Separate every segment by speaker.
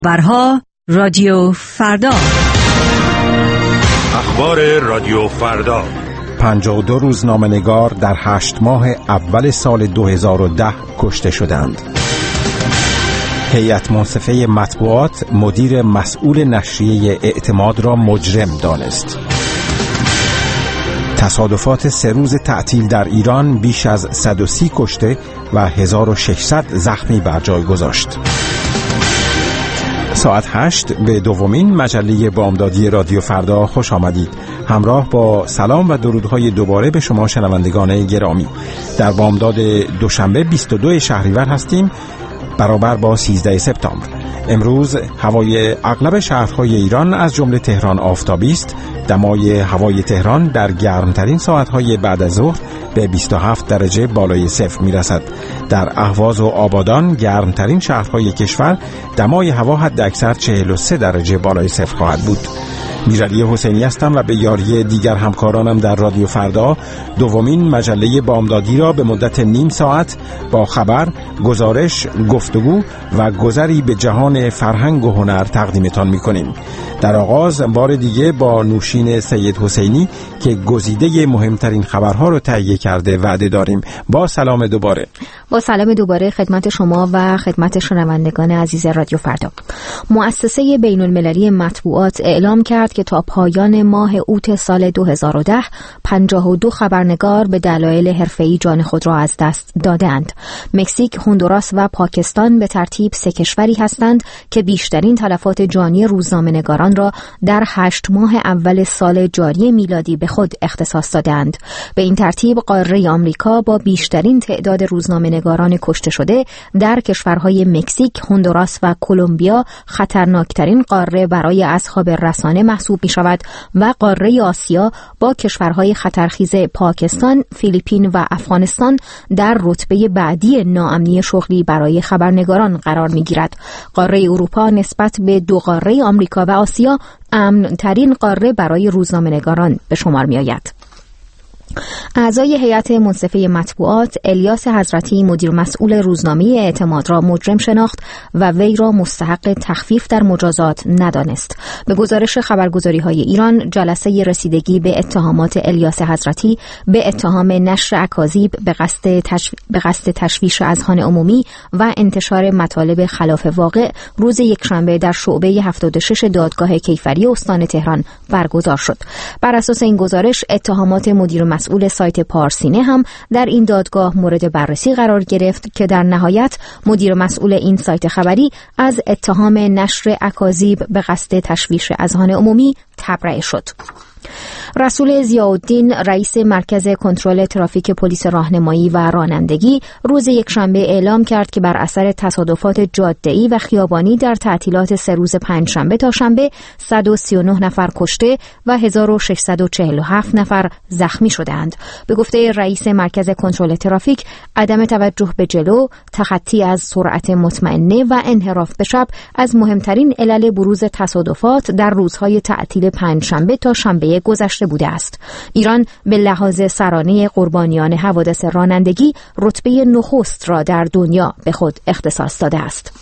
Speaker 1: برها رادیو فردا.
Speaker 2: اخبار رادیو فردا.
Speaker 3: 52 روزنامه‌نگار در 8 ماه اول سال 2010 کشته شدند. هیئت منصفه مطبوعات مدیر مسئول نشریه اعتماد را مجرم دانست. تصادفات 3 روز تعطیل در ایران بیش از 130 کشته و 1600 زخمی بر جای گذاشت. ساعت 8 به دومین مجله بامدادی رادیو فردا خوش آمدید. همراه با سلام و درودهای دوباره به شما شنوندگان گرامی. در بامداد دوشنبه 22 شهریور هستیم، برابر با 13 سپتامبر. امروز هوای اغلب شهرهای ایران از جمله تهران آفتابی است. دمای هوای تهران در گرمترین ساعتهای بعد از ظهر به 27 درجه بالای صفر میرسد. در اهواز و آبادان گرمترین شهرهای کشور دمای هوا حد اکثر 43 درجه بالای صفر خواهد بود. میرعلی حسینی هستم و به یاری دیگر همکارانم در رادیو فردا دومین مجله بامدادی را به مدت نیم ساعت با خبر، گزارش، گفتگو و گذری به جهان فرهنگ و هنر تقدیمتان می‌کنیم. در آغاز بار دیگه با نوشین سید حسینی که گزیده مهمترین خبرها رو تهیه کرده وعده داریم. با سلام دوباره.
Speaker 4: با سلام دوباره خدمت شما و خدمت شنوندگان عزیز رادیو فردا. مؤسسه بین المللی مطبوعات اعلام کرد که تا پایان ماه اوت سال 2010 52 خبرنگار به دلایل حرفه‌ای جان خود را از دست دادند. مکزیک، هندوراس و پاکستان به ترتیب 3 کشوری هستند که بیشترین تلفات جانی روزنامه‌نگاران را در 8 ماه اول سال جاری میلادی به خود اختصاص دادند. به این ترتیب قاره آمریکا با بیشترین تعداد روزنامه‌نگاران کشته شده در کشورهای مکزیک، هندوراس و کلمبیا خطرناکترین قاره برای اصحاب رسانه محسوب می شود و قاره آسیا با کشورهای خطرخیز پاکستان، فیلیپین و افغانستان در رتبه بعدی ناامنی شغلی برای خبرنگاران قرار می گیرد. قاره اروپا نسبت به 2 قاره آمریکا و آسیا امن ترین قاره برای روزنامه‌نگاران به شمار می آید. اعضای هیئت منصفه مطبوعات الیاس حضرتی مدیر مسئول روزنامه اعتماد را مجرم شناخت و وی را مستحق تخفیف در مجازات ندانست. به گزارش خبرگزاری‌های ایران، جلسه رسیدگی به اتهامات الیاس حضرتی به اتهام نشر اکاذیب به قصد تشویش اذهان عمومی و انتشار مطالب خلاف واقع روز یکشنبه در شعبه 76 دادگاه کیفری استان تهران برگزار شد. بر اساس این گزارش، اتهامات مدیر مسئول سایت پارسینه هم در این دادگاه مورد بررسی قرار گرفت که در نهایت مدیر مسئول این سایت خبری از اتهام نشر اکاذیب به قصد تشویش اذهان عمومی تبرئه شد. رسول ضیاءالدین رئیس مرکز کنترل ترافیک پلیس راهنمایی و رانندگی روز یکشنبه اعلام کرد که بر اثر تصادفات جاده‌ای و خیابانی در تعطیلات 3 روز پنجشنبه تا شنبه 139 نفر کشته و 1647 نفر زخمی شدند. به گفته رئیس مرکز کنترل ترافیک، عدم توجه به جلو، تخطی از سرعت مطمئنه و انحراف به چپ از مهمترین علل بروز تصادفات در روزهای تعطیل پنجشنبه تا شنبه گذشته بوده است. ایران به لحاظ سرانه قربانیان حوادث رانندگی رتبه نخست را در دنیا به خود اختصاص داده است.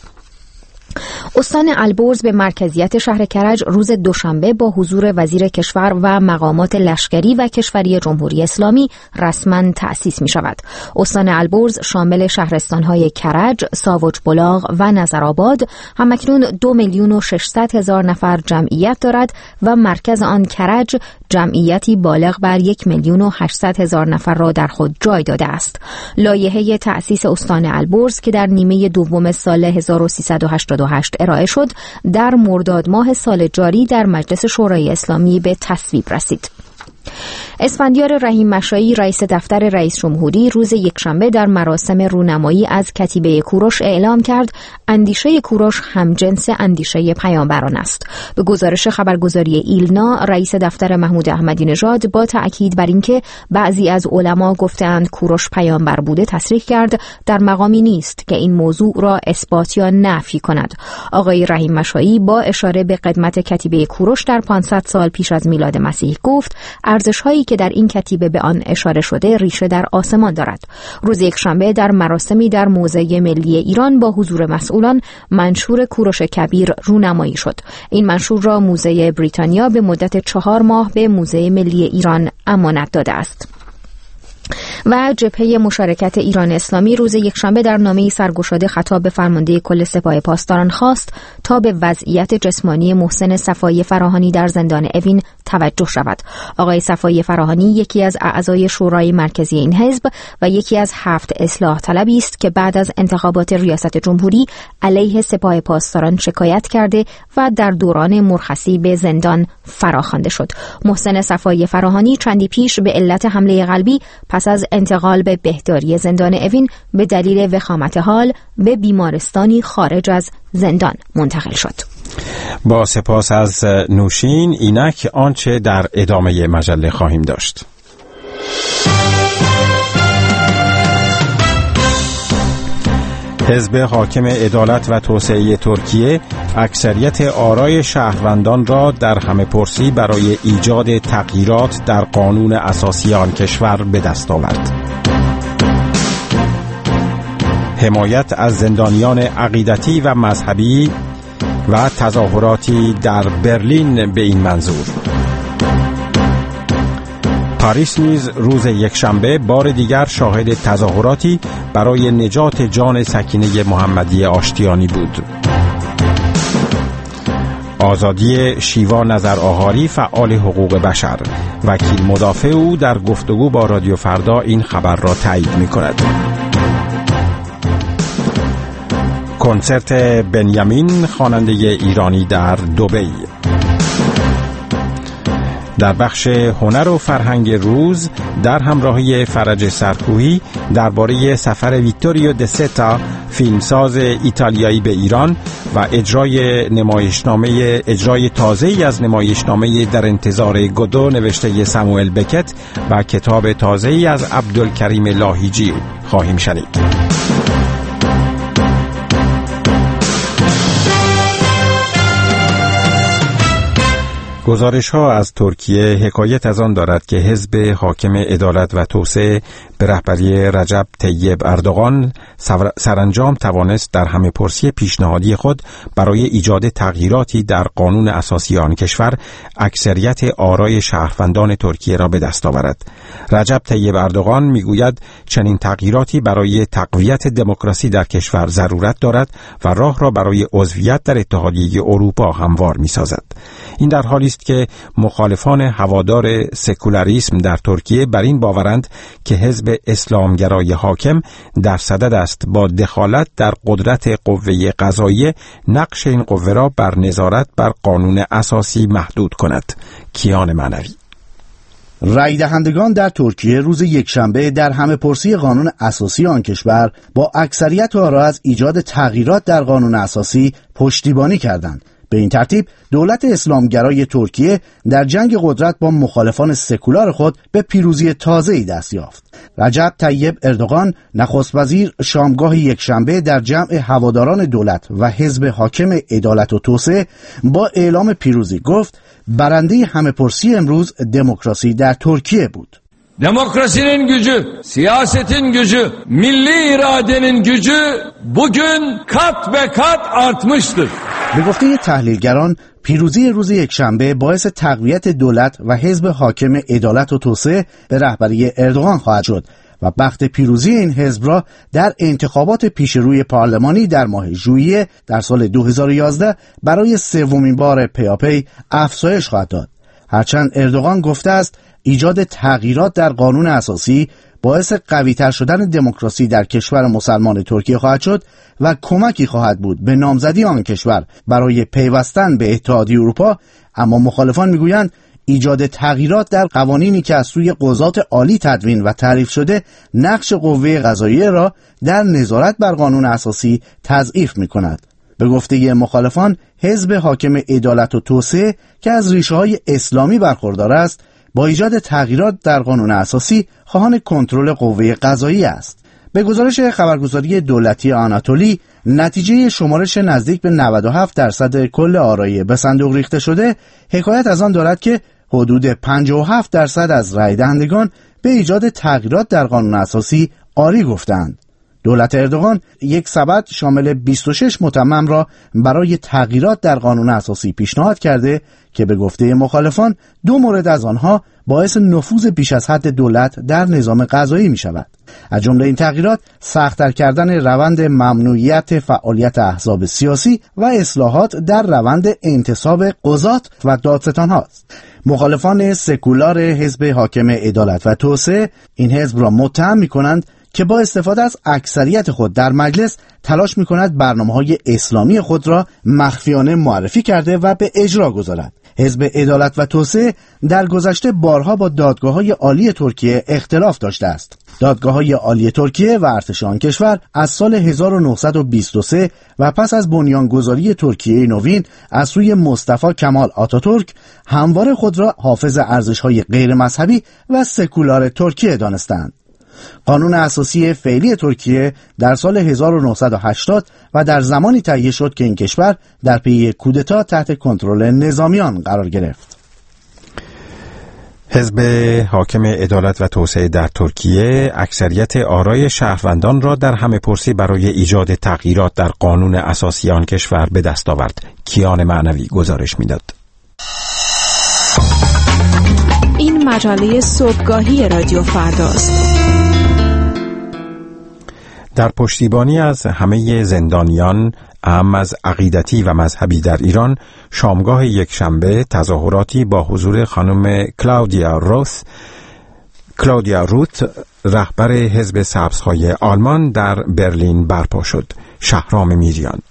Speaker 4: استان البرز به مرکزیت شهر کرج روز دوشنبه با حضور وزیر کشور و مقامات لشکری و کشوری جمهوری اسلامی رسما تأسیس می شود. استان البرز شامل شهرستانهای کرج، ساوج بلاغ و نظرآباد همکنون 2,600,000 نفر جمعیت دارد و مرکز آن کرج جمعیتی بالغ بر 1,800,000 نفر را در خود جای داده است. لایحه تأسیس استان البرز که در نیمه دوم سال 1388 ارائه شد، در مرداد ماه سال جاری در مجلس شورای اسلامی به تصویب رسید. اسفندیار رحیم مشایی رئیس دفتر رئیس جمهوری روز یکشنبه در مراسم رونمایی از کتیبه کوروش اعلام کرد اندیشه کوروش همجنس اندیشه پیامبران است. به گزارش خبرگزاری ایلنا، رئیس دفتر محمود احمدی نژاد با تأکید بر اینکه بعضی از علما گفتند کوروش پیامبر بوده تصریح کرد در مقامی نیست که این موضوع را اثبات یا نفی کند. آقای رحیم مشایی با اشاره به قدمت کتیبه کوروش در 500 سال پیش از میلاد مسیح گفت ارزش‌هایی که در این کتیبه به آن اشاره شده ریشه در آسمان دارد. روز یکشنبه در مراسمی در موزه ملی ایران با حضور مسئولان منشور کوروش کبیر رونمایی شد. این منشور را موزه بریتانیا به مدت 4 ماه به موزه ملی ایران امانت داده است. و جبهه مشارکت ایران اسلامی روز یکشنبه در نامه‌ای سرگشاده خطاب به فرمانده کل سپاه پاسداران خواست تا به وضعیت جسمانی محسن صفایی فراهانی در زندان اوین توجه شود. آقای صفایی فراهانی یکی از اعضای شورای مرکزی این حزب و یکی از 7 اصلاح طلبی است که بعد از انتخابات ریاست جمهوری علیه سپاه پاسداران شکایت کرده و در دوران مرخصی به زندان فراخوانده شد. محسن صفایی فراهانی چندی پیش به علت حمله قلبی پس از انتقال به بهداری زندان اوین به دلیل وخامت حال به بیمارستانی خارج از زندان منتقل شد.
Speaker 3: با سپاس از نوشین، اینک آنچه در ادامه مجله خواهیم داشت. حزب حاکم عدالت و توسعه ترکیه اکثریت آرای شهروندان را در همه‌پرسی برای ایجاد تغییرات در قانون اساسی آن کشور به دست آورد. حمایت از زندانیان عقیدتی و مذهبی و تظاهراتی در برلین به این منظور. پاریس نیز روز یکشنبه بار دیگر شاهد تظاهراتی برای نجات جان سکینه محمدی آشتیانی بود. آزادی شیوا نظرآهاری فعال حقوق بشر، وکیل مدافع او در گفتگو با رادیو فردا این خبر را تایید می‌کند. کنسرت بنیامین خواننده ایرانی در دبی. در بخش هنر و فرهنگ روز در همراهی فرج سرکوهی درباره سفر ویتوریو دستا فیلمساز ایتالیایی به ایران و اجرای تازه‌ای از نمایشنامه در انتظار گودو نوشته ساموئل بکت و کتاب تازه‌ای از عبدالکریم لاهیجی خواهیم شنید. گزارش ها از ترکیه حکایت از آن دارد که حزب حاکم عدالت و توسعه به رهبری رجب طیب اردوغان سرانجام توانست در همه‌پرسی پیشنهادی خود برای ایجاد تغییراتی در قانون اساسی آن کشور اکثریت آرای شهروندان ترکیه را به دست آورد. رجب طیب اردوغان میگوید چنین تغییراتی برای تقویت دموکراسی در کشور ضرورت دارد و راه را برای عضویت در اتحادیه اروپا هموار می‌سازد. این در حالی است که مخالفان هوادار سکولاریسم در ترکیه بر این باورند که حزب اسلامگرای حاکم در صدد است با دخالت در قدرت قوه قضاییه نقش این قوه را بر نظارت بر قانون اساسی محدود کند. کیان معنوی.
Speaker 5: رای دهندگان در ترکیه روز یکشنبه در همه‌پرسی قانون اساسی آن کشور با اکثریت آرا از ایجاد تغییرات در قانون اساسی پشتیبانی کردند. به این ترتیب دولت اسلامگرای ترکیه در جنگ قدرت با مخالفان سکولار خود به پیروزی تازه‌ای دست یافت. رجب طیب اردوغان نخست وزیر شامگاه یکشنبه در جمع هواداران دولت و حزب حاکم عدالت و توسعه با اعلام پیروزی گفت برنده همه‌پرسی امروز دموکراسی در ترکیه بود.
Speaker 6: Demokrasinin gücü, siyasetin gücü, milli iradenin gücü bugün kat be kat artmıştır.
Speaker 5: به گفته تحلیلگران پیروزی روز یکشنبه باعث تقویت دولت و حزب حاکم عدالت و توسعه به رهبری اردوغان خواهد شد و بخت پیروزی این حزب را در انتخابات پیشروی پارلمانی در ماه ژوئیه در سال 2011 برای سومین بار پیاپی افزایش خواهد داد. هرچند اردوغان گفته است ایجاد تغییرات در قانون اساسی باعث قوی‌تر شدن دموکراسی در کشور مسلمان ترکیه خواهد شد و کمکی خواهد بود به نامزدی آن کشور برای پیوستن به اتحادیه اروپا، اما مخالفان میگویند ایجاد تغییرات در قوانینی که از سوی قضات عالی تدوین و تعریف شده نقش قوه قضاییه را در نظارت بر قانون اساسی تضعیف می‌کند. به گفته مخالفان حزب حاکم عدالت و توسعه که از ریشه‌های اسلامی برخوردار است با ایجاد تغییرات در قانون اساسی خواهان کنترل قوه قضاییه است. به گزارش خبرگزاری دولتی آناتولی نتیجه شمارش نزدیک به 97% کل آرای به صندوق ریخته شده حکایت از آن دارد که حدود 57% از رای دهندگان به ایجاد تغییرات در قانون اساسی آری گفتند. دولت اردوغان یک سبد شامل 26 متمم را برای تغییرات در قانون اساسی پیشنهاد کرده که به گفته مخالفان 2 مورد از آنها باعث نفوذ بیش از حد دولت در نظام قضایی می شود. از جمله این تغییرات سخت‌تر کردن روند ممنوعیت فعالیت احزاب سیاسی و اصلاحات در روند انتصاب قضات و دادستان هاست. مخالفان سکولار حزب حاکم عدالت و توسعه این حزب را متهم می کنند که با استفاده از اکثریت خود در مجلس تلاش می کند برنامه‌های اسلامی خود را مخفیانه معرفی کرده و به اجرا گذارد. حزب عدالت و توسعه در گذشته بارها با دادگاه‌های عالی ترکیه اختلاف داشته است. دادگاه‌های عالی ترکیه و ارتش آن کشور از سال 1923 و پس از بنیانگذاری ترکیه نوین از سوی مصطفی کمال آتاتورک همواره خود را حافظ ارزش‌های غیر مذهبی و سکولار ترکیه دانستند. قانون اساسی فعلی ترکیه در سال 1980 و در زمانی تهیه شد که این کشور در پی کودتا تحت کنترل نظامیان قرار گرفت.
Speaker 3: حزب حاکم عدالت و توسعه در ترکیه اکثریت آرای شهروندان را در همه‌پرسی برای ایجاد تغییرات در قانون اساسی آن کشور به دست آورد. کیان معنوی گزارش می‌داد.
Speaker 7: این مجله صبحگاهی رادیو فرداست.
Speaker 3: در پشتیبانی از همه زندانیان، اهم از عقیدتی و مذهبی در ایران، شامگاه یکشنبه تظاهراتی با حضور خانم کلاودیا روت، رهبر حزب سبزهای آلمان در برلین برپا شد. شهرام میریان.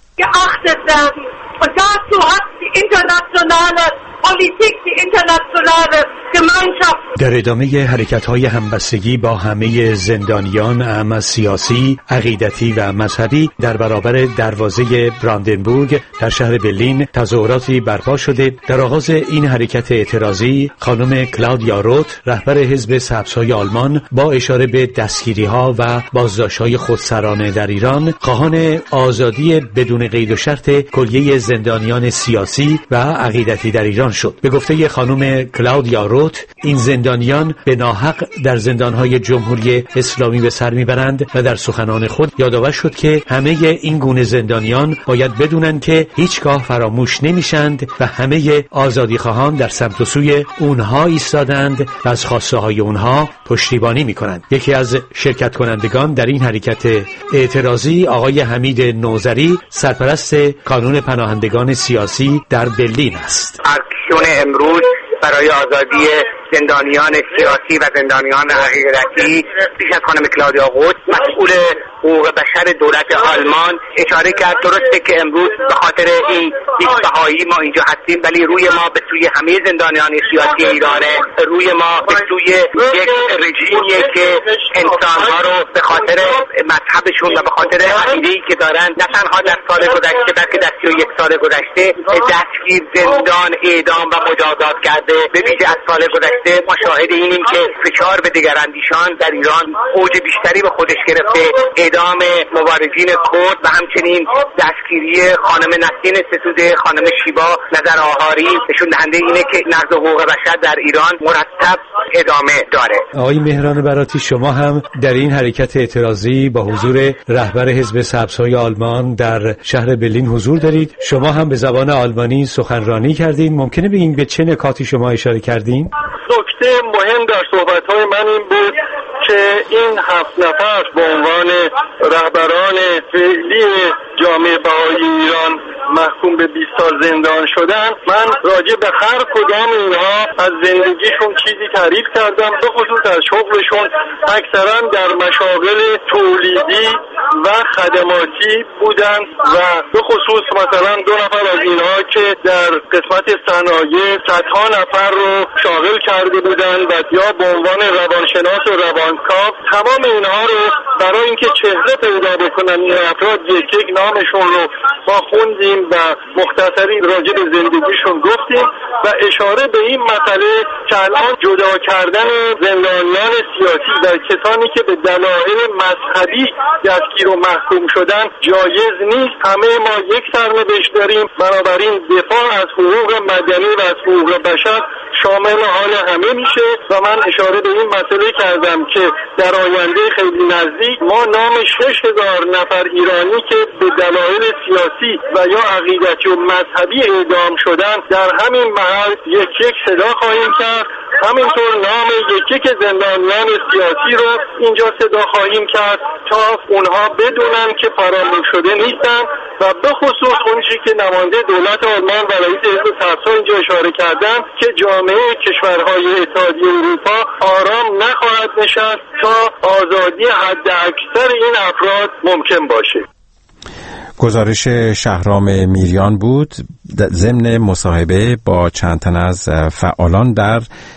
Speaker 2: در ادامه حرکت‌های همبستگی با همه زندانیان اعم از سیاسی، عقیدتی و مذهبی در برابر دروازه براندنبورگ در شهر برلین تظاهراتی برپا شده. در آغاز این حرکت اعتراضی خانم کلاودیا روت، رهبر حزب سبزهای آلمان، با اشاره به دستگیری‌ها و بازداشت‌های خودسرانه در ایران، خواهان آزادی بدون قید و شرط کلیه زندانیان سیاسی و عقیدتی در ایران شد. به گفته خانم کلاودیا روت، این زندانیان به ناحق در زندانهای جمهوری اسلامی به سر میبرند و در سخنان خود یادآور شد که همه این گونه زندانیان باید بدونند که هیچگاه فراموش نمیشند و همه آزادیخواهان در سمت و سوی اونها ایستادند و از خواسته های اونها پشتیبانی میکنند. یکی از شرکت کنندگان در این حرکت اعتراضی آقای حمید نوذری، سرپرست کانون پناهندگان سیاسی در برلین است.
Speaker 8: اکسیون امروز برای آزادی زندانیان سیاسی و زندانیان عقیدتی پیش از خانم کلاودیا روت، مسئول حقوق بشر دولت آلمان، اشاره کرد درسته که امروز به خاطر این یک بهایی ما اینجا هستیم، ولی روی ما به سوی همه زندانیان سیاسی ایرانه، روی ما به سوی یک رژیمیه که انسانها رو به خاطر مذهبشون و به خاطر عقیده‌ای که دارن نه تنها در سال گذشته بلکه در 31 سال گذشته دستگیر، زندان، اعدام و مجازات کرده. به ویژه از سال گذشته ما شاهد اینیم که فشار به دگراندیشان در ایران اوج بیشتری به خودش گرفته. اعدام مبارزین کرد و همچنین دستگیری خانم نسرین ستوده، خانم شیبا نظر آهاری نشون دهنده اینه که نقض حقوق بشر در ایران مرتب ادامه داره.
Speaker 2: آقای مهران براتی، شما هم در این حرکت اعتراضی با حضور رهبر حزب سبزهای آلمان در شهر برلین حضور دارید. شما هم به زبان آلمانی سخنرانی کردین. ممکنه بگین به چه نکاتی شما اشاره کردین؟
Speaker 9: نکته مهم در صحبت‌های من این بود که این 7 نفر به عنوان رهبران فعلی جامعه بهایی ایران محکوم به 20 سال زندان شدن، من راجع به هر کدام اینها از زندگیشون چیزی تعریف کردم، به خصوص از شغلشون. اکثرا در مشاغل تولیدی و خدماتی بودن و به خصوص مثلا 2 نفر از اینها که در قسمت صنایع صدها نفر رو شاغل کرده بودن و یا به عنوان روانشناس و روانکاو. تمام اینها رو برای اینکه چهره پیدا بکنن این افراد یک یک نامشون رو ما خوندیم و مختصری راجع به زندگیشون گفتیم و اشاره به این مسئله که الان جدا کردن زندانیان سیاسی و کسانی که به دلایل مذهبی دستگیر و محکوم شدن جایز نیست. همه ما یک سرنوشت داریم، بنابراین دفاع از حقوق مدنی و از حقوق بشر شامل حال همه میشه و من اشاره به این مسئله کردم که در آینده خیلی نزدیک ما نام 6,000 نفر ایرانی که به دلایل سیاسی و یا عقیدتی و مذهبی اعدام شدن در همین محل یک یک صدا خواهیم کرد. همینطور نام یک زندانیان سیاسی رو اینجا صدا خواهیم کرد تا اونها بدونن که فراموش شده نیستن و به خصوص اون چیزی که نماینده دولت آلمان و رئیس حزب سبزها اینجا اشاره کردن که جامعه کشورهای اتحادیه اروپا آرام نخواهد نشست تا آزادی حد اکثر این افراد ممکن باشه.
Speaker 3: گزارش شهرام میریان بود ضمن مصاحبه با چند تن از فعالان در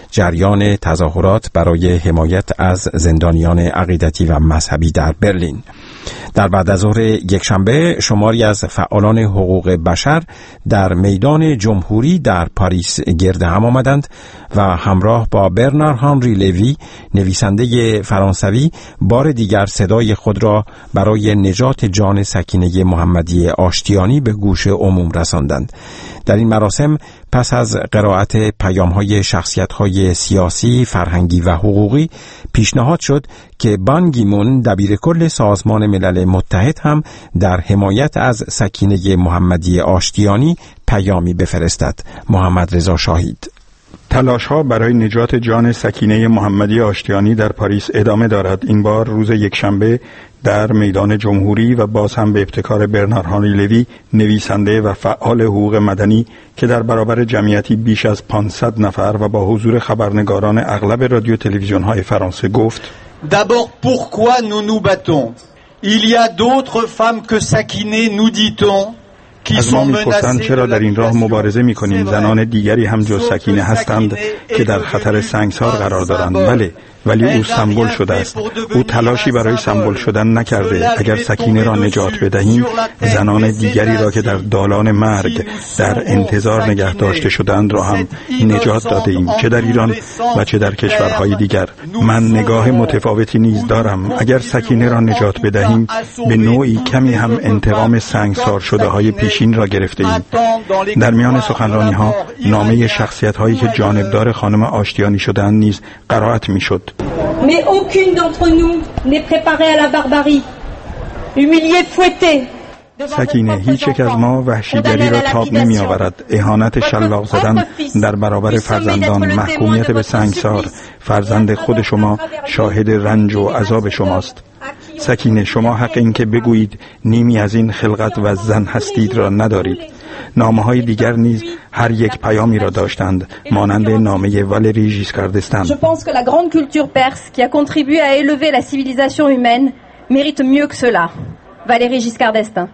Speaker 3: جریان تظاهرات برای حمایت از زندانیان عقیدتی و مذهبی در برلین. در بعد از ظهر یکشنبه شماری از فعالان حقوق بشر در میدان جمهوری در پاریس گرد هم آمدند و همراه با برنار هانری لوی نویسنده فرانسوی بار دیگر صدای خود را برای نجات جان سکینه محمدی آشتیانی به گوش عموم رساندند. در این مراسم پس از قرائت پیام‌های شخصیت‌های سیاسی، فرهنگی و حقوقی پیشنهاد شد که بان کی مون دبیرکل سازمان ملل متحد هم در حمایت از سکینه محمدی آشتیانی پیامی بفرستد. محمد رضا شاهید.
Speaker 10: تلاش‌ها برای نجات جان سکینه محمدی آشتیانی در پاریس ادامه دارد. این بار روز یکشنبه در میدان جمهوری و باز هم به ابتکار برنار هانری لوی نویسنده و فعال حقوق مدنی که در برابر جمعیتی بیش از 500 نفر و با حضور خبرنگاران اغلب رادیو تلویزیون‌های فرانسه گفت:
Speaker 11: D'abord pourquoi nous nous battons? Il y a d'autres femmes que Sakineh, nous dit-on.
Speaker 10: از ما می‌پرسند چرا در این راه مبارزه می‌کنیم؟ زنان دیگری هم جز سکینه هستند که در خطر سنگسار قرار دارند. بله، ولی او سمبل شده است. او تلاشی برای سمبل شدن نکرده. اگر سکینه را نجات بدهیم، زنان دیگری را که در دالان مرگ در انتظار نگه داشته شدند را هم نجات داده ایم، چه در ایران و چه در کشورهای دیگر. من نگاه متفاوتی نیز دارم. اگر سکینه را نجات بدهیم، به نوعی کمی هم انتقام سنگسار شده های پیشین را گرفته ایم. در میان سخنرانی ها نامه شخصیت هایی که جانبدار خانم آشتیانی شدند نیز قرائت می شد.
Speaker 12: Mais aucune d'entre nous n'est préparée à la barbarie. Humiliée, fouettée.
Speaker 10: سکینه، هیچ یک از ما وحشیگری را تاب نمی آورد. اهانت شلاق زدن در برابر فرزندان، محکومیت به سنگسار. فرزند خود شما شاهد رنج و عذاب شماست. سکینه، شما حق این که بگویید نیمی از این خلقت و زن هستید را ندارید. نامه‌های دیگر نیز هر یک پیامی را داشتند، مانند نامه والری ژیسکار دستن.
Speaker 12: Je pense que la grande culture perse qui a contribué à élever la civilisation humaine mérite mieux que cela. Valéry Giscard d'Estaing.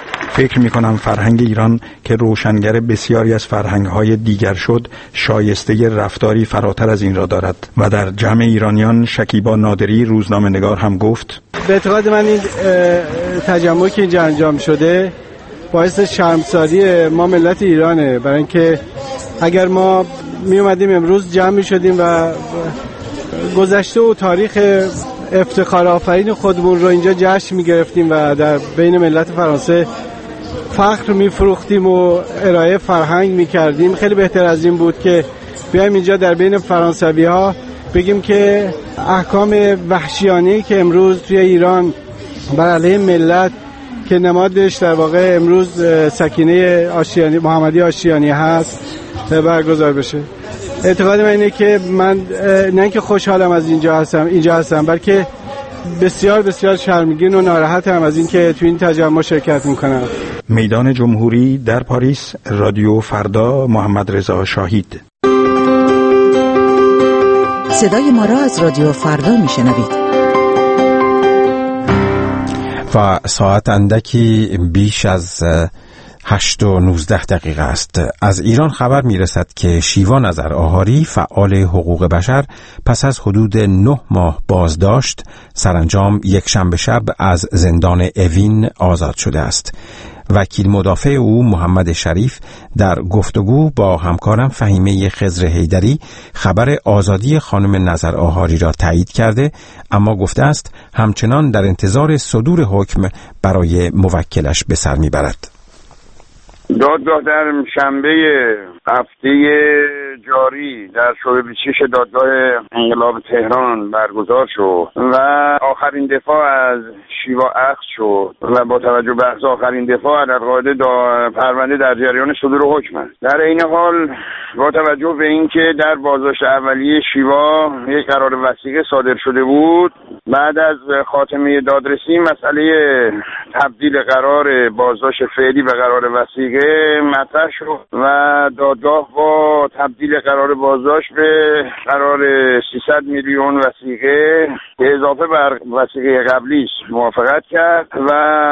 Speaker 10: فکر می‌کنم فرهنگ ایران که روشنگر بسیاری از فرهنگ‌های دیگر شد، شایسته رفتاری فراتر از این را دارد و در جمع ایرانیان شکیبا نادری روزنامه‌نگار هم گفت:
Speaker 13: به اعتقاد من این تجمعی که اینجا انجام شده باعث شرمساری ما ملت ایرانه، برای اینکه اگر ما می اومدیم امروز جمع می شدیم و گذشته و تاریخ افتخار آفرین خودمون رو اینجا جشن می گرفتیم و در بین ملت فرانسه فخر می فروختیم و ارائه فرهنگ می کردیم، خیلی بهتر از این بود که بیایم اینجا در بین فرانسوی ها بگیم که احکام وحشیانه‌ای که امروز توی ایران بر علیه ملت که نمادش در واقع امروز سکینه آشتیانی محمدی آشتیانی هست برگزار بشه. اعتقاد من اینه که من نه اینکه خوشحالم از اینجا هستم بلکه بسیار بسیار شرمگین و ناراحتم از اینکه تو این تجمع شرکت میکنم.
Speaker 10: میدان جمهوری در پاریس. رادیو فردا. محمد رضا شاهید.
Speaker 14: صدای ما را از رادیو فردا میشنوید
Speaker 3: و ساعت اندکی بیش از 8:19 است. از ایران خبر میرسد که شیوا نظر آهاری فعال حقوق بشر پس از حدود 9 ماه بازداشت سرانجام یک شنبه شب از زندان اوین آزاد شده است. وکیل مدافع او محمد شریف در گفتگو با همکارم فهیمه خضر حیدری خبر آزادی خانم نظر آهاری را تایید کرده، اما گفته است همچنان در انتظار صدور حکم برای موکلش به سر میبرد.
Speaker 15: دادگاه در شنبه هفته جاری در شعبه 6 دادگاه انقلاب تهران برگزار شد و آخرین دفاع از شیوا اخذ شد و با توجه به اخذ آخرین دفاع در قاعده پرونده در جریان صدور حکم است. در این حال با توجه به اینکه در بازداشت اولیه شیوا یک قرار وثیقه صادر شده بود، بعد از خاتمه دادرسی مسئله تبدیل قرار بازداشت فعلی به قرار وثیقه مطرح شد و دادگاه با تبدیل قرار بازداشت به قرار 300 میلیون وثیقه به اضافه بر وثیقه قبلی موافقت کرد و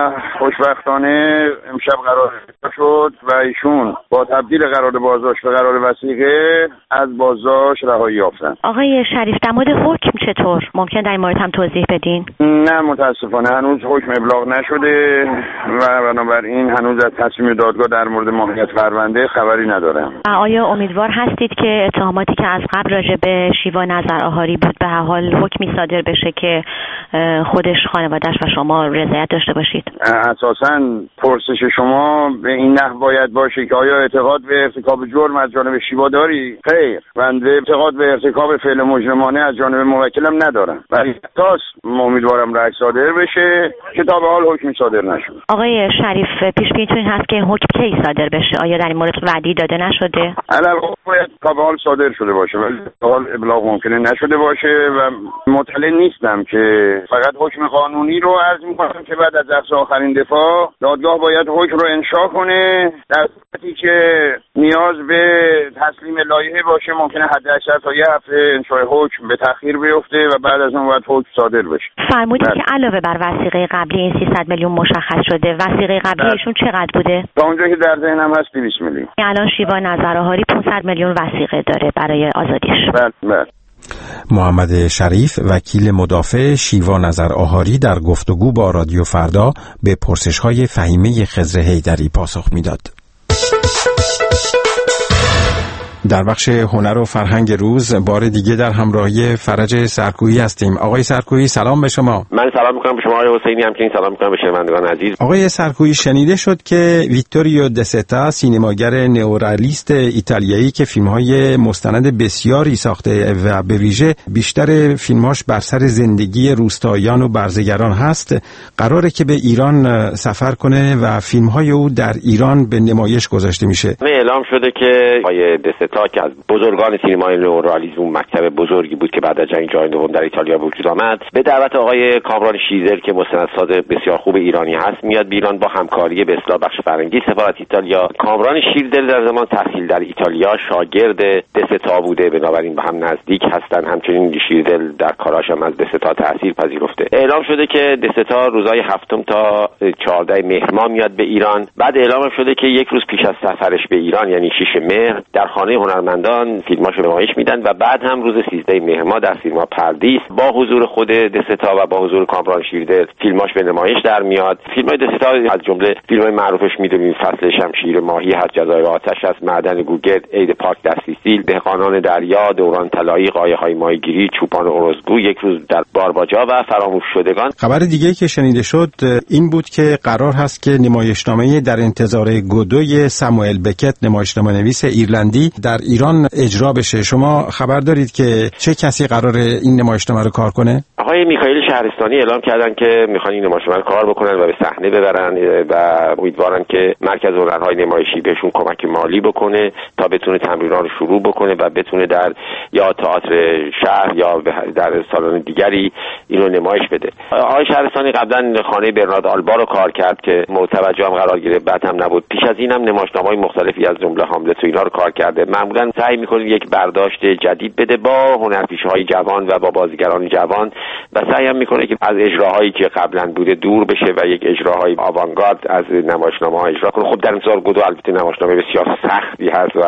Speaker 15: خوشبختانه امشب قرار شد و ایشون با تبدیل قرار بازداشت به قرار وثیقه از بازداشت رهایی یافتند.
Speaker 16: آقای شریف در مورد حکم چطور؟ ممکن در این مورد هم توضیح بدین؟
Speaker 15: نه متاسفانه هنوز حکم ابلاغ نشده و بنابراین هنوز از تصمیم دادگاه در مورد ماهیت پرونده خبری ندارم.
Speaker 16: آیا امیدوار هستید که اتهاماتی که از قبل راجع به شیوا نظر آهاری بود به هر حال حکمی صادر بشه که خودش، خانواده‌اش و شما رضایت داشته باشید؟
Speaker 15: اساساً پرسش شما به این نحو باید باشه که آیا اعتقاد به ارتکاب جرم از جانب شیوا داری؟ خیر، بنده اعتقاد به ارتکاب فعل مجرمانه از جانب موکلم ندارم. ولی اساس امیدوارم رأی صادر بشه که تا به حال حکمی صادر نشده.
Speaker 16: آقای شریف پیش بینیتون هست که حکم کی صادر بشه؟ آیا در این مورد وعده داده نشده؟
Speaker 15: الان باید تا به حال صادر شده باشه ولی تا حال ابلاغ ممکنه نشده باشه و مطلع نیستم که فقط حکم قانونی رو عرض می‌کنم که بعد از اخذ آخرین دفاع دادگاه باید حکم رو انشاء کنه. در صورتی که نیاز به تسلیم لایحه باشه ممکنه حداکثر تا یه هفته انشاء حکم به تأخیر بیفته و بعد از اون باید حکم صادر بشه.
Speaker 16: فرمودید که علاوه بر وثیقه قبلی این 300 میلیون مشخص شده. وثیقه قبلی ایشون چقدر بوده؟
Speaker 15: تا اونجا که در ذهنم هست 200 میلیون.
Speaker 16: الان شیوا نظر آهاری 500 میلیون وثیقه داره برای آزادیش.
Speaker 15: بله.
Speaker 3: محمد شریف وکیل مدافع شیوا نظر آهاری در گفتگو با رادیو فردا به پرسش‌های فهیمه خضر حیدری پاسخ میداد. در بخش هنر و فرهنگ روز بار دیگه در همراهی فرج سرکویی هستیم. آقای سرکویی سلام به شما.
Speaker 17: من سلام میکنم به شما آقای حسینی، همچنین سلام میکنم به شنوندگان عزیز.
Speaker 3: آقای سرکویی شنیده شد که ویتوریو دستا سینماگر نئورالیست ایتالیایی که فیلم‌های مستند بسیاری ساخته و به ویژه بیشتر فیلم‌هاش بر سر زندگی روستاییان و برزگران هست، قراره که به ایران سفر کنه و فیلم‌های او در ایران به نمایش گذاشته میشه.
Speaker 17: اعلام شده که آقای دستا که از بزرگان سینمای نئورالیسم، مکتب بزرگی بود که بعد از جنگ جهانی دوم در ایتالیا وجود آمد، به دعوت آقای کامران شیزر که مستندساز بسیار خوب ایرانی هست میاد ایران با همکاری به اصطلاح بخش فرنگی سفارت ایتالیا. کامران شیزر در زمان تحصیل در ایتالیا شاگرد دستا بوده، بنابراین به هم نزدیک هستن. همچنین شیزر در کاراش هم از دستا تاثیر پذیرفته. اعلام شده که دستا روزهای 7 تا 14 مهر ماه میاد به ایران. بعد اعلام شده که یک روز پیش از سفرش به ایران یعنی 6 مهر در خانه هنرمندان فیلماشو به نمایش میدن و بعد هم روز 13 مهر ماه در سینما پردیس با حضور خود دستا و با حضور کامران شیزر فیلماش به نمایش در میاد. فیلمای دستا از جمله فیلمای معروفش میدونیم فصل شمشیر ماهی هست، جزایر آتش است، معدن گوگرد، عید پاک در سیسیل، دهقانان دریا، دوران طلایی، قایق‌های ماهیگیری، چوپان اورزگو، یک روز در بارباجا و فراموش شدگان.
Speaker 3: خبر دیگه که شنیده شد این بود که قرار هست که نمایشنامه در انتظار گودوی ساموئل بکت، نمایشنامه‌نویس ایرلندی، در ایران اجرا بشه. شما خبر دارید که چه کسی قراره این نمایشنامه رو کار کنه؟
Speaker 17: آقای میخائیل شهرستانی اعلام کردن که میخوان این نمایشنامه رو کار بکنن و به صحنه ببرن و امیدوارن که مرکز هنرهای نمایشی بهشون کمک مالی بکنه تا بتونه تمرینات رو شروع بکنه و بتونه در یا تئاتر شهر یا در سالن دیگری اینو نمایش بده. آقای شهرستانی قبلا خانه برنارد آلبا رو کار کرد که متوجه هم قرار گرفت، بعد هم نبود. پیش از اینم نمایشنامه‌های مختلفی از جمله هاملت و اینا رو کار کرده. معمولا سعی می‌کنه یک برداشت جدید بده با هنرپیشه‌های جوان و با بازیگران جوان و سعی هم می‌کنه که از اجراهایی که قبلا بوده دور بشه و یک اجراهای آوانگارد از نمایشنامه‌ها اجرا کنه. خب در انتظار گودو البته نمایشنامه بسیار سختی هست و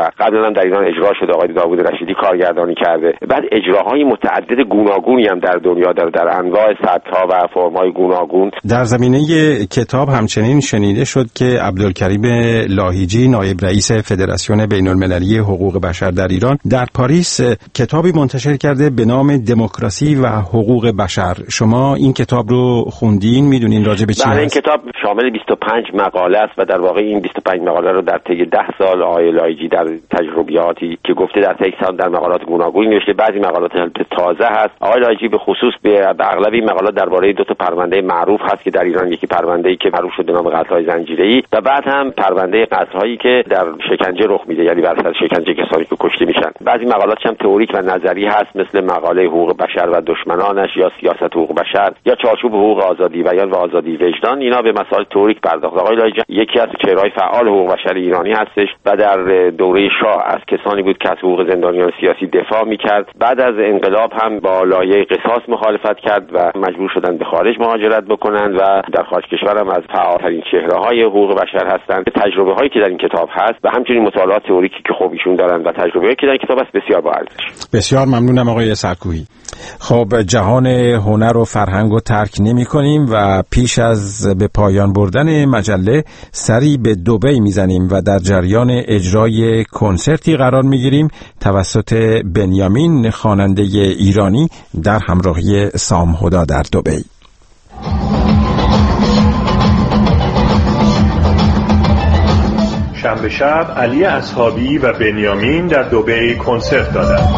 Speaker 17: قبلا هم در ایران اجرا شده، آقای داوود رشیدی کارگردانی کرده. بعد اجراهای متعدد گوناگونی هم در دنیا داره در انواع سبک‌ها و فرم‌های گوناگون.
Speaker 3: در زمینه کتاب همچنین شنیده شد که عبدالکریم لاهیجی نایب رئیس فدراسیون بین‌المللی حقوق بشر در ایران در پاریس کتابی منتشر کرده به نام دموکراسی و حقوق بشر. شما این کتاب رو خوندین؟ میدونین راجع به چی هست؟
Speaker 17: این کتاب شامل 25 مقاله است و در واقع این 25 مقاله رو در طی 10 سال آقای لاهیجی در تجربیاتی که گفته در طی سال در مقالات گوناگونی نوشته. بعضی مقالات تازه هست. آقای لاهیجی به خصوص به اغلب این مقالات درباره دو تا پرونده معروف هست که در ایران، یکی پرونده‌ای که معروف شده نام قتل‌های زنجیره‌ای و بعد هم پرونده قتل‌هایی که در شکنجه رخ میده، یعنی بر اساس شکنجه کسانی که کشته میشن. بعضی مقالات هم تئوریک و نظری هست مثل مقاله حقوق بشر و دشمنانش یا سیاست حقوق بشر یا چارچوب حقوق آزادی بیان و آزادی وجدان. اینا به مسائل تئوریک پرداخت. آقای لاهیجی یکی از چهره‌های فعال حقوق بشر ایرانی هستش و در دوره شاه از کسانی بود که از حقوق زندانیان سیاسی دفاع میکرد. بعد از انقلاب هم با لایحه قصاص مخالفت کرد و مجبور شدن به خارج مهاجرت بکنن و در خارج کشور هم از فعالترین چهره‌های حقوق بشر هستند. تجربه‌هایی که در این کتاب هست و همچنین مطالعات تئوریکی که خب ایشون دارن و تجربه‌ای که در این کتاب هست بسیار با ارزش.
Speaker 3: بسیار ممنونم آقای سرکوهی. خب جهان هنر و فرهنگ رو ترک نمی‌کنیم و پیش از به پایان بردن مجله سری به دبی میزنیم و در جریان اجرای کنسرتی قرار میگیریم توسط بنیامین خواننده ایرانی در همراهی سام هدا در دبی.
Speaker 2: شنبه شب علی اصحابی و بنیامین در دبی کنسرت دادند.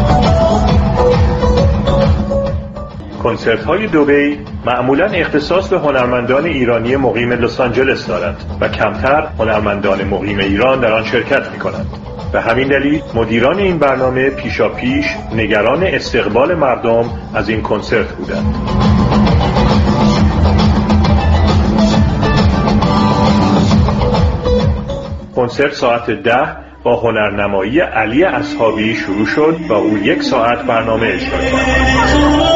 Speaker 2: کنسرت‌های دبی معمولاً اختصاص به هنرمندان ایرانی مقیم لس آنجلس دارند و کمتر هنرمندان مقیم ایران در آن شرکت می‌کنند. به همین دلیل مدیران این برنامه پیشاپیش نگران استقبال مردم از این کنسرت بودند. کنسرت ساعت 10 با هنرنمایی علی اصحابی شروع شد و او 1 ساعت برنامه اجرا کرد.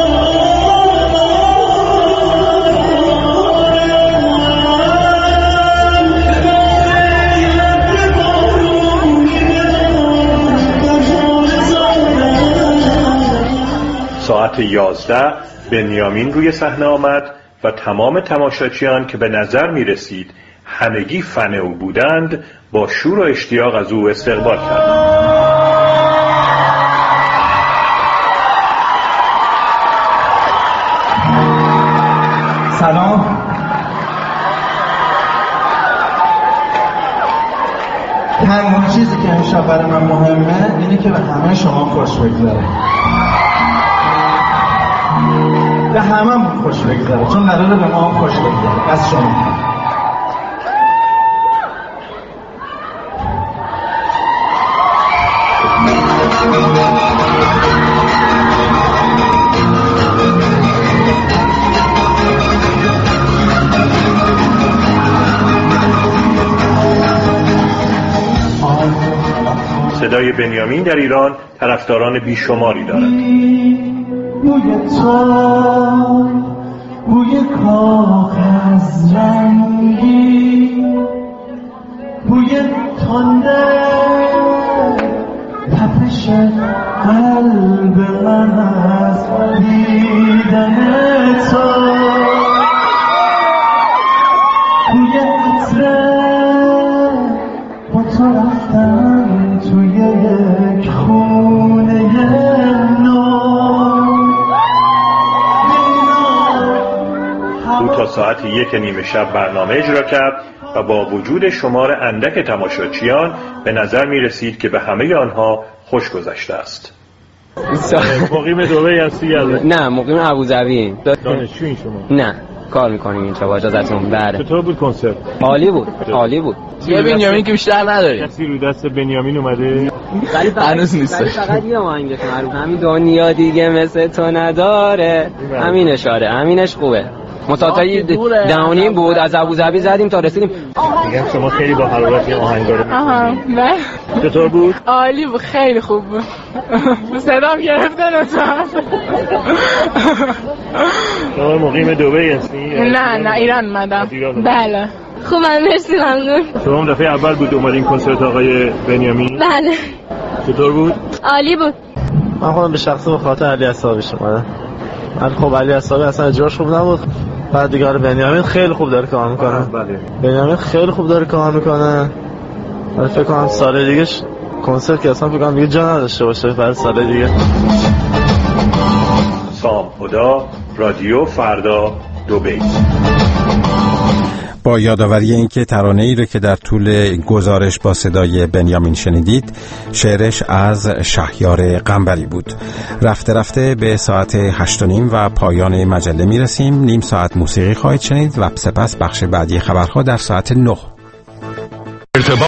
Speaker 2: ساعت 11 بنیامین روی صحنه آمد و تمام تماشاچیان که به نظر می رسید همگی فن او بودند با شور و اشتیاق از او استقبال کردند.
Speaker 18: سلام. تنها چیزی که امشب برای من مهمه اینه که به همه شما خوش بگذره. به همه خوش بگذره چون قراره به ما هم خوش بگذره. از شما
Speaker 2: صدای بنیامین در ایران طرفداران بیشماری دارد.
Speaker 18: بوی تو، بوی کاغذ رنگی، بوی تنده تپش قلب من از دیدن تو، بوی عطره با تو رفتن توی یک خونه نو.
Speaker 2: او تا ساعت 1 شب برنامه اجرا کرد و با وجود شمار اندک تماشاچیان به نظر می رسید که به همه آنها خوش گذشته است. مقیم دبی هستی؟
Speaker 19: نه، مقیم ابوظبی.
Speaker 2: دانشجویی شما؟
Speaker 19: نه، کار میکنیم اینجا با اجازهتون. بله.
Speaker 2: چطور بود کنسرت؟
Speaker 19: عالی بود، عالی بود. یه بنیامین که بیشتر نداره.
Speaker 2: کسی رو دست بنیامین اومده؟
Speaker 19: هنوز نیست. فقط یه آهنگش معروف همین دنیا دیگه مثل تو نداره. همینش آره، همینش خوبه. مساطایی دهانی بود از ابوظبی زدیم تا رسیدیم.
Speaker 2: میگم شما خیلی با حرارت این آهنگ رو
Speaker 20: بله.
Speaker 2: چطور بود؟
Speaker 20: عالی بود، خیلی خوب بود. صدام گرفته لطفا.
Speaker 2: شما مقیم دبی هستی؟
Speaker 20: نه ایران اومدم. بله.
Speaker 21: خوبم مرسی ممنون.
Speaker 22: شما هم دفعه اول بود اومدین کنسرت آقای بنیامین؟
Speaker 21: بله.
Speaker 22: چطور بود؟
Speaker 21: عالی بود.
Speaker 23: من خودم به شخصه به خاطر علی عصابیش اومدم. خب علی عصابی اصلا اجراش خوب نبود. بعد دیگه بنیامین خیلی خوب داره کار میکنه.
Speaker 22: بله.
Speaker 23: بنیامین خیلی خوب داره کار میکنه. من فکر کنم سال دیگه کنسرت که اصلا فکر کنم دیگه جا نداشته باشه برای سال دیگه.
Speaker 2: سام خدا رادیو فردا دبی.
Speaker 3: با یادآوری اینکه ترانه‌ای رو که در طول گزارش با صدای بنیامین شنیدید شعرش از شهیار قنبری بود. رفته رفته به ساعت 8:30 و پایان مجله میرسیم. نیم ساعت موسیقی خواهید شنید و سپس بخش بعدی خبرها در ساعت 9.